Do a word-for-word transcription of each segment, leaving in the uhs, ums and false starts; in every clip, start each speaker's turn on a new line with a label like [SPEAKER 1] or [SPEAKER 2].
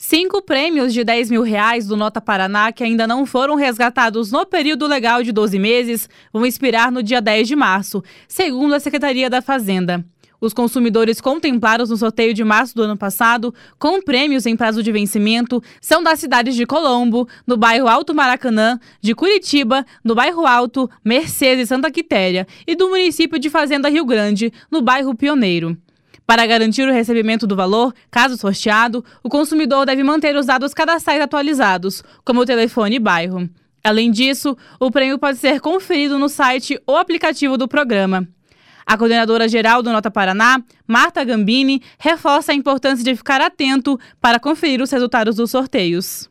[SPEAKER 1] Cinco prêmios de dez mil reais do Nota Paraná que ainda não foram resgatados no período legal de doze meses vão expirar no dia dez de março, segundo a Secretaria da Fazenda. Os consumidores contemplados no sorteio de março do ano passado, com prêmios em prazo de vencimento, são das cidades de Colombo, no bairro Alto Maracanã, de Curitiba, no bairro Alto, Mercedes e Santa Quitéria, e do município de Fazenda Rio Grande, no bairro Pioneiro. Para garantir o recebimento do valor, caso sorteado, o consumidor deve manter os dados cadastrais atualizados, como o telefone e bairro. Além disso, o prêmio pode ser conferido no site ou aplicativo do programa. A coordenadora geral do Nota Paraná, Marta Gambini, reforça a importância de ficar atento para conferir os resultados dos sorteios.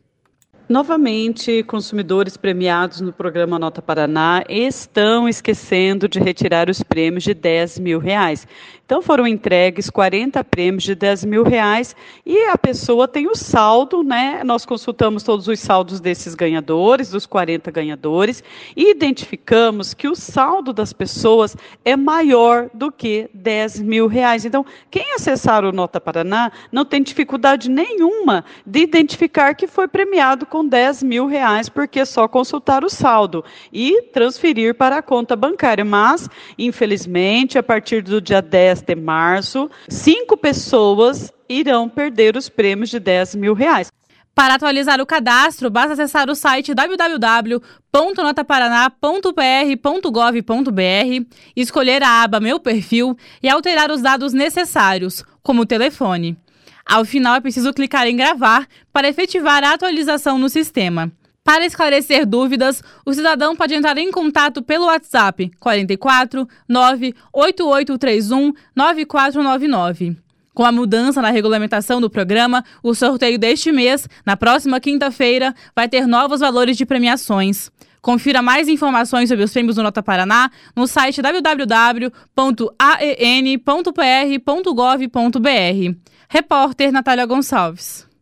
[SPEAKER 2] Novamente, consumidores premiados no programa Nota Paraná estão esquecendo de retirar os prêmios de dez mil reais. Então foram entregues quarenta prêmios de dez mil reais e a pessoa tem o saldo, né? Nós consultamos todos os saldos desses ganhadores, dos quarenta ganhadores, e identificamos que o saldo das pessoas é maior do que dez mil reais. Então, quem acessar o Nota Paraná não tem dificuldade nenhuma de identificar que foi premiado com dez mil reais, porque é só consultar o saldo e transferir para a conta bancária. Mas, infelizmente, a partir do dia dez de março, cinco pessoas irão perder os prêmios de dez mil reais.
[SPEAKER 1] Para atualizar o cadastro, basta acessar o site w w w ponto nota paraná ponto p r ponto gov ponto b r, escolher a aba Meu Perfil e alterar os dados necessários, como o telefone. Ao final, é preciso clicar em gravar para efetivar a atualização no sistema. Para esclarecer dúvidas, o cidadão pode entrar em contato pelo WhatsApp quatro quatro nove oito oito três um nove quatro nove nove. Com a mudança na regulamentação do programa, o sorteio deste mês, na próxima quinta-feira, vai ter novos valores de premiações. Confira mais informações sobre os prêmios do Nota Paraná no site w w w ponto a e n ponto p r ponto gov ponto b r. Repórter Natália Gonçalves.